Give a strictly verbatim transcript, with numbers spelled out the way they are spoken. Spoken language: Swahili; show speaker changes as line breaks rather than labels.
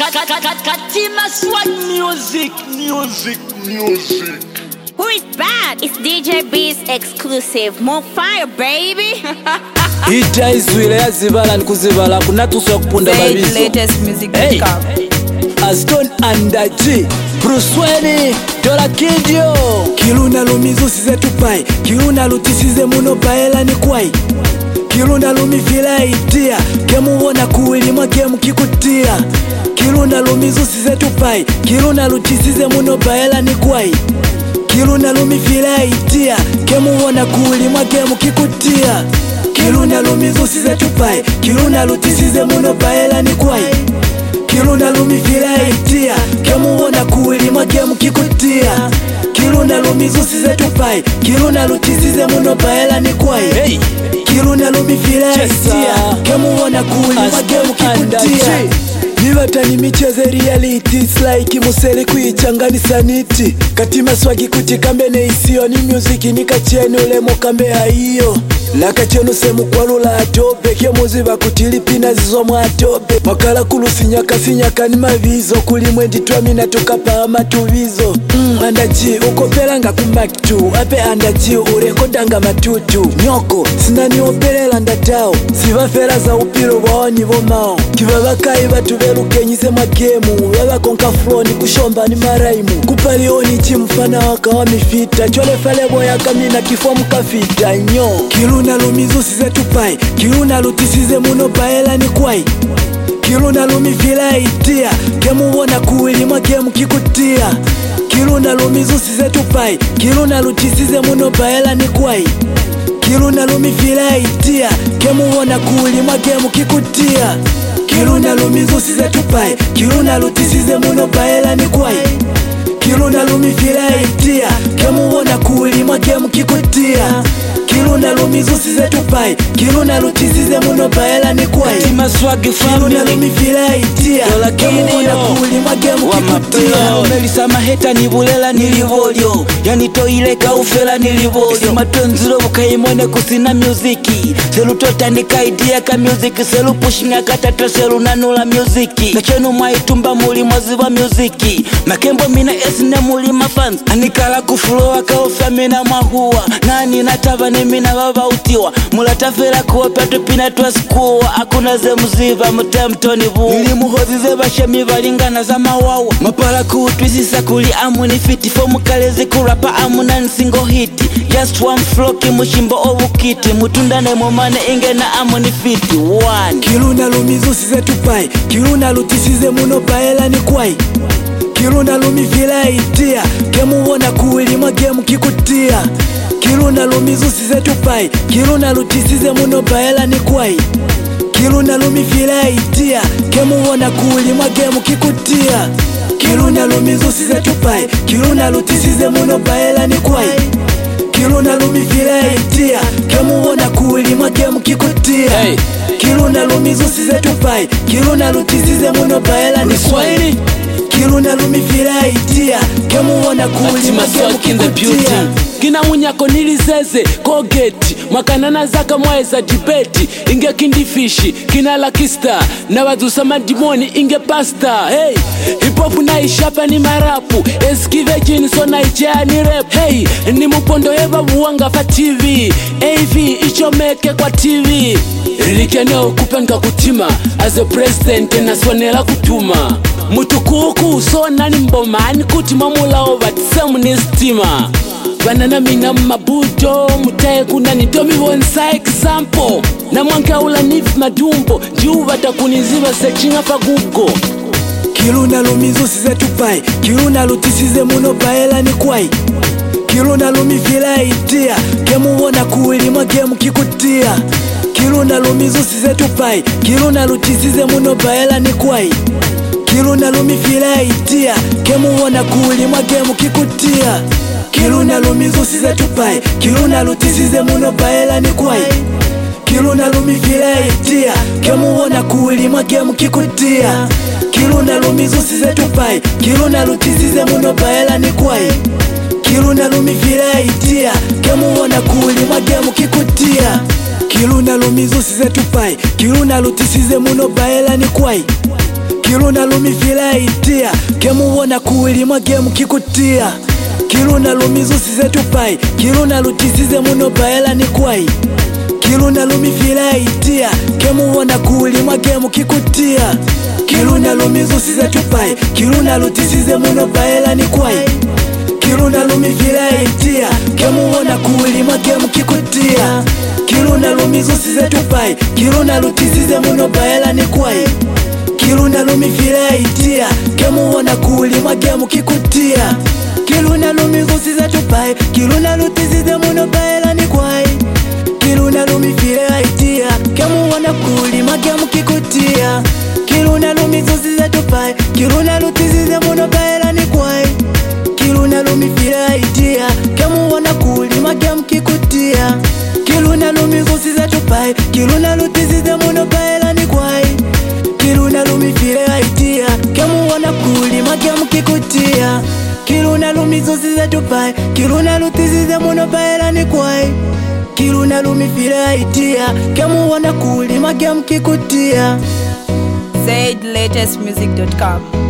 Katima Swag music, music, music.
Who is back? It's D J B's exclusive. More fire, baby.
Ita izwile ya zibala nkuzibala kunatuswa kupunda babizo.
Latest music.
Hey, Aston and G Bruce Wayne Dola Kidio
Kiruna lumizu size tupai Kiruna lutisize muno paela ni kwai Kiruna lumifila itia Kemu wona kuwili mwa kemu kikutia Kiruna lumizu size tupai Kiruna lutisize muno paela ni kwai Kiruna lumifila itia Kemu wona kuwili mwa kemu kikutia Kiruna lumizu size tupai Kiruna lutisize muno paela ni kwai Kiruna lumifila itia Kemu wona kuwili mwa kemu kikutia Kiruna lumizu size tupai Kiruna lutisize muno paela ni kwai
Hey,
Kiruna lumifila itia Kemu wona kuwili mwa kemu kikutia Nibata ni micheze reality. It's like musele kuichanganisa niti Katima swagi kuchikambe ne isio Ni music nikachenu lemo kambe haiyo Laka chenu semu kwa lula atope Kye muziva kutilipina zizo mwatope Makala kulu sinyaka sinyaka ni mavizo Kulimwendi tuamina tukapa ama tuvizo mm, Andachi uko pelanga kumaktu Ape andachi urekodanga matutu Nyoko sinani opelela ndatao Siva fera za upiro waoni vomao Kiva bakai batu belukenyise magemu Baba konka flow ni kushomba ni maraimu Kupalioni chimfana waka wa mifita Chole falebo ya kamina kifo mkafita Nyo Kiruna lumizu size tupai Kiruna lutisize muno paela ni kwai Kiruna lumifila itia Kemu wona kuwili mwa kemu kikutia Kiruna lumizu size tupai Kiruna lutisize muno paela ni kwai Kiruna lumifila itia Kemu wona kuwili mwa kemu kikutia Kiruna lumizu size tupai Kiruna lutisize muno paela ni kwai Kiruna lumifila itia Kemu wona kuwili mwa kemu kikutia Kiruna lumizu size tupai Kiruna lutisize muno paela ni kwai
Katima swagi family
Kiruna lumifila itia
Dola
Kemu wona
Kidio
kuwili mwa kemu kikutia
Melisa maheta nibulela nilivolyo Yani toileka ufela nilivolyo Matenzilo bukaimone kusina muziki Selu totandika idea ka muziki Selu pushinga katata selu nanula muziki Nachenu maitumba muli mwaziva muziki Makembo mina esine muli mafans Anikala kufuloa kaofya mina mahua Nani natava ni mina baba utiwa Mulatafela kuwa petu pina tuasikuwa Akuna ze muziva mutemtoni buu Nili muhozize bashemi balingana za mawawa Mapala kuutwisisa kuli amuni fiti Fomu kalezi kurapa amuna nsingo hiti Just one floki mushimbo obukiti Mutundane momane inge na amuni fiti One
Kiruna lumizu size tupai Kiruna lutisize muno paela ni kwai Kiruna lumifila itia Kemu wona kuwili mwa kemu kikutia Kiruna lumizu size tupai Kiruna lutisize muno paela ni kwai Kiruna lumifila itia Kemu wona kuwili mwa kemu kikutia Kiruna lumizu size tupai Kiruna lutisize muno paela ni kwai Kiruna lumifila itia Kemu wona kuwili mwa kemu kikutia
Hey,
Kiruna lumizu size tupai Kiruna lutisize muno paela ni kwai Kiruna lumifila itia Kemu wona kuwili mwa
Katima
kemu
swag in the beauty
kikutia
Kina munyako nilizeze Kogeti Makanana zaka mwaeza dibeti Inge kindifishi Kina lakista Na wadusa madimoni inge pasta Hey Hip-hop na ishapa ni marapu Eskive jinso na ijea ni rap Hey Ni mupondo eva buwanga fa T V A V ichomeke kwa T V Rikeneo kupenga kutima As a president naswanela kutuma Mutukuku so nani mboma Ani kutima mula over Tsemu ni stima Banana mina mabujo Mutaye kuna nitomi wonsa example Na mwanka ula nifu madumbo Juva takuniziva searching apa Google
Kiruna lumizu size tupai Kiruna lutisize muno paela ni kwai Kiruna lumifila itia Kemu wona kuwili mwa kemu kikutia Kiruna lumizu size tupai Kiruna lutisize muno paela ni kwai Kiruna lumifila itia Kemu wona kuwili mwa kemu kikutia Kiruna lumizu size tupai Kiruna lutisize muno paela ni kwai Kiruna lumifila itia Kemu wona kuwili mwa kemu kikutia Kiruna lumizu size tupai Kiruna lutisize muno paela ni kwai Kiruna lumifila itia Kemu wona kuwili mwa kemu kikutia Kiruna lumizu size tupai Kiruna lutisize muno paela ni kwai Kiluna lumi fila itia Kemu wana kuwili magemu kikutia Kiluna lumi zusize tupai Kiluna lutisize muno baela ni kwai Kiluna lumi fila itia Kemu wana kuwili magemu kikutia Kiluna lumi zusize tupai Kiluna lutisize muno baela ni kwai Kiluna lumi fila itia Kemu wana kuwili magemu kikutia Kiluna lumi zusize tupai Kiluna lutisize muno baela ni kwai Kiluna lumi fila itia Kemu wana kuwili magemu kikutia Kiluna lumi zusize tupai Kiluna lutisize muno baela ni kwai Kiluna lumi fila itia Kemu wana kuwili magemu kikutia Kiluna lumi zusize tupai Kiluna lutisize muno baela ni kwai Kiluna lumi fila itia Kemu wana kuwili magemu kikutia Kiluna lumi zusize tupai Kiluna lutisize muno baela ni kwai Kiluna lumi fila itia Kemu wana kuwili magemu kikutia Kiluna lumi zusize tupai Kiluna lutisize muno baela ni kwai Kiluna lumi fila itia Kemu wana kuwili magemu kikutia
zed latest music dot com